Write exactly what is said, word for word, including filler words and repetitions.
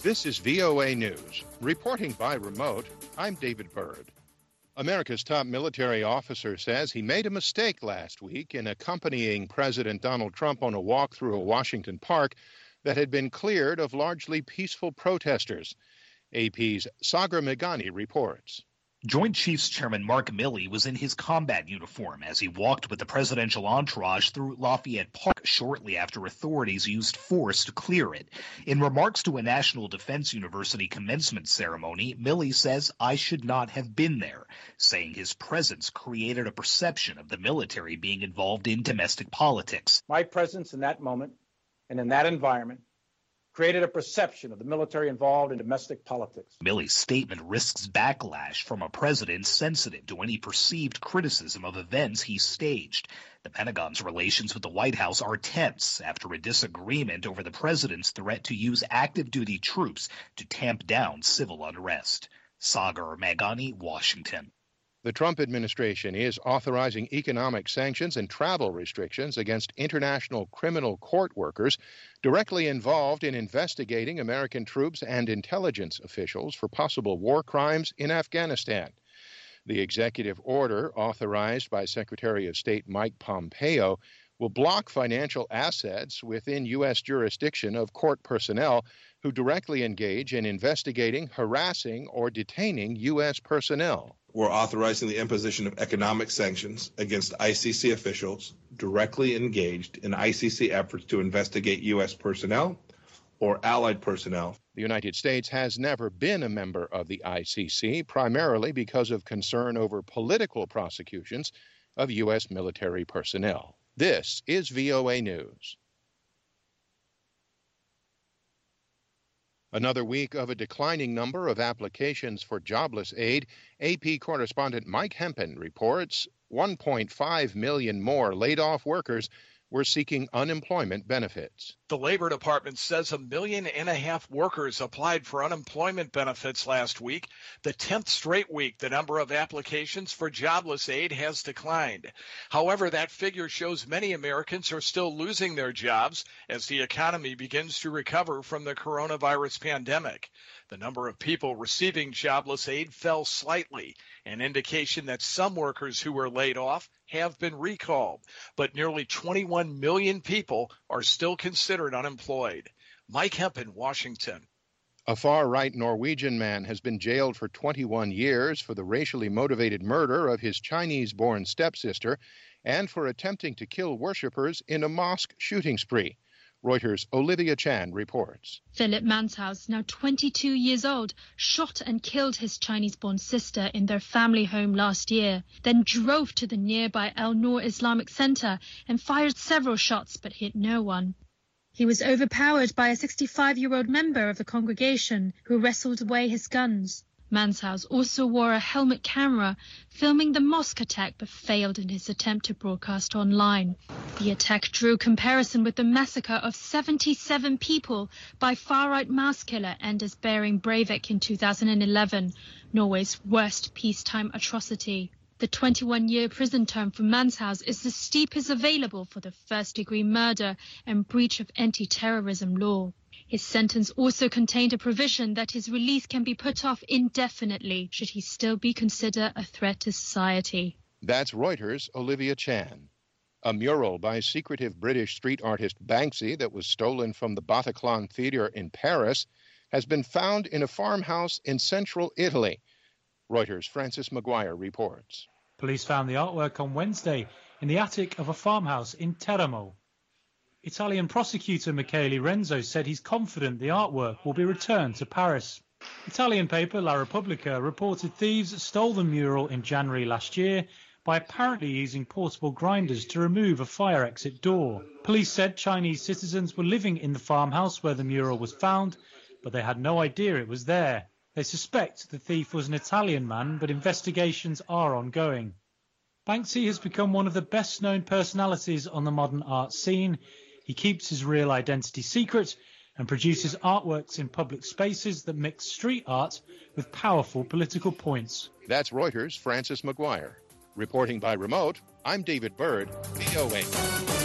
This is V O A News. Reporting by remote, I'm David Byrd. America's top military officer says he made a mistake last week in accompanying President Donald Trump on a walk through a Washington park that had been cleared of largely peaceful protesters. A P's Sagar Meghani reports. Joint Chiefs Chairman Mark Milley was in his combat uniform as he walked with the presidential entourage through Lafayette Park shortly after authorities used force to clear it. In remarks to a National Defense University commencement ceremony, Milley says, "I should not have been there," saying his presence created a perception of the military being involved in domestic politics. My presence in that moment and in that environment created a perception of the military involved in domestic politics. Milley's statement risks backlash from a president sensitive to any perceived criticism of events he staged. The Pentagon's relations with the White House are tense after a disagreement over the president's threat to use active-duty troops to tamp down civil unrest. Sagar Meghani, Washington. The Trump administration is authorizing economic sanctions and travel restrictions against international criminal court workers directly involved in investigating American troops and intelligence officials for possible war crimes in Afghanistan. The executive order, authorized by Secretary of State Mike Pompeo, will block financial assets within U S jurisdiction of court personnel who directly engage in investigating, harassing, or detaining U S personnel. We're authorizing the imposition of economic sanctions against I C C officials directly engaged in I C C efforts to investigate U S personnel or allied personnel. The United States has never been a member of the I C C, primarily because of concern over political prosecutions of U S military personnel. This is V O A News. Another week of a declining number of applications for jobless aid. A P correspondent Mike Hempen reports one point five million more laid-off workers were seeking unemployment benefits. The Labor Department says a million and a half workers applied for unemployment benefits last week. The tenth straight week the number of applications for jobless aid has declined. However, that figure shows many Americans are still losing their jobs as the economy begins to recover from the coronavirus pandemic. The number of people receiving jobless aid fell slightly, an indication that some workers who were laid off have been recalled, but nearly twenty-one million people are still considered unemployed. Mike Hempen, Washington. A far-right Norwegian man has been jailed for twenty-one years for the racially motivated murder of his Chinese-born stepsister and for attempting to kill worshippers in a mosque shooting spree. Reuters' Olivia Chan reports. Philip Manshaus, now twenty-two years old, shot and killed his Chinese-born sister in their family home last year, then drove to the nearby El Noor Islamic Center and fired several shots but hit no one. He was overpowered by a sixty-five-year-old member of the congregation who wrestled away his guns. Manshaus also wore a helmet camera, filming the mosque attack but failed in his attempt to broadcast online. The attack drew comparison with the massacre of seventy-seven people by far-right mass killer Anders Behring Breivik in two thousand eleven, Norway's worst peacetime atrocity. The twenty-one-year prison term for Manshaus is the steepest available for the first-degree murder and breach of anti-terrorism law. His sentence also contained a provision that his release can be put off indefinitely should he still be considered a threat to society. That's Reuters' Olivia Chan. A mural by secretive British street artist Banksy that was stolen from the Bataclan Theatre in Paris has been found in a farmhouse in central Italy. Reuters' Francis Maguire reports. Police found the artwork on Wednesday in the attic of a farmhouse in Teramo. Italian prosecutor Michele Renzo said he's confident the artwork will be returned to Paris. Italian paper La Repubblica reported thieves stole the mural in January last year by apparently using portable grinders to remove a fire exit door. Police said Chinese citizens were living in the farmhouse where the mural was found, but they had no idea it was there. They suspect the thief was an Italian man, but investigations are ongoing. Banksy has become one of the best-known personalities on the modern art scene. He keeps his real identity secret and produces artworks in public spaces that mix street art with powerful political points. That's Reuters' Francis Maguire. Reporting by remote, I'm David Byrd, V O A.